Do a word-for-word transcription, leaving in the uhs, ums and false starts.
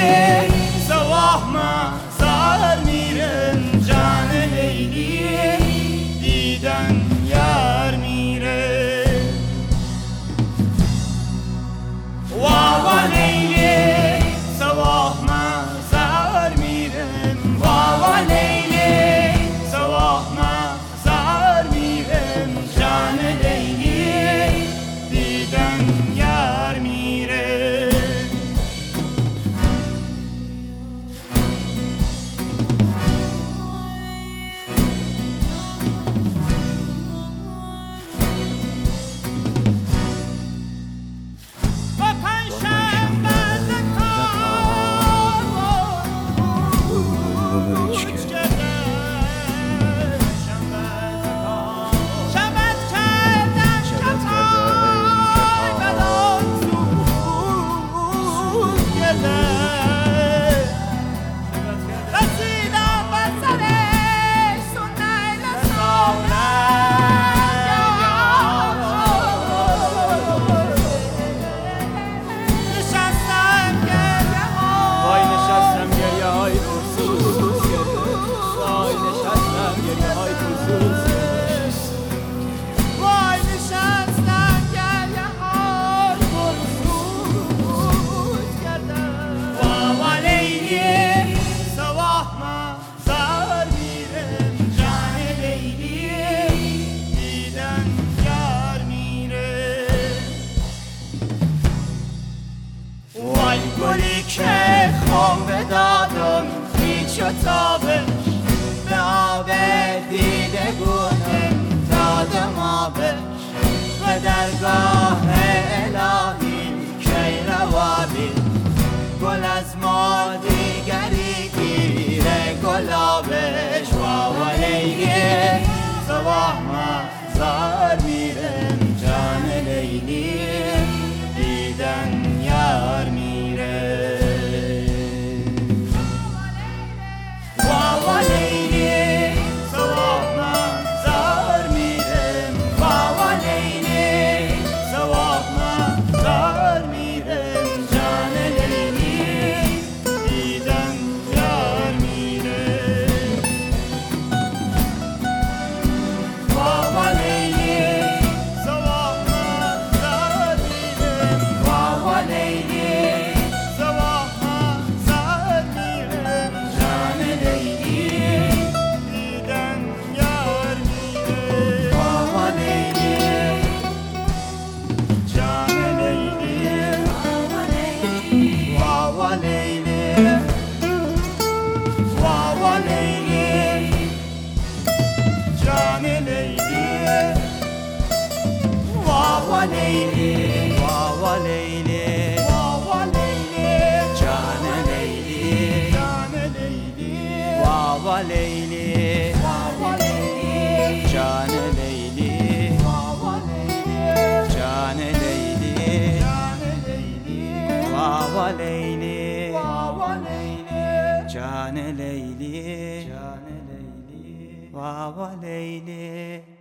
sabah mazar mirem can Leyli دیدن یار میره واوا لیلی صبح مزار میرم واوا لیلی صبح مزار میرم جان لیلی دیدن یار میره گلی که خام به دادم هیچ و تابش به آب دیده گونم دادم آبش و درگاه الهی کی روابی گل از ما دیگری گیره گلابش واوا لیلی صبح مزار میرم جان لیلی دیدن یار میره واوا لیلی صبح مزار میرم واوا لیلی صبح مزار میرم جان لیلی دیدن یار میره واوا لیلی صبح مزار میرم واوا لیلی صبح مزار میرم جان لیلی دیدن یار میره واوا لیلی جان لیلی واوا لیلی واوا لیلی جان لیلی واوا لیلی واوا لیلی واوا لیلی جان لیلی جان لیلی واوا لیلی واوا لیلی جان لیلی واوا لیلی جان لیلی جان لیلی واوا لیلی واوا لیلی جان لیلی جان لیلی واوا لیلی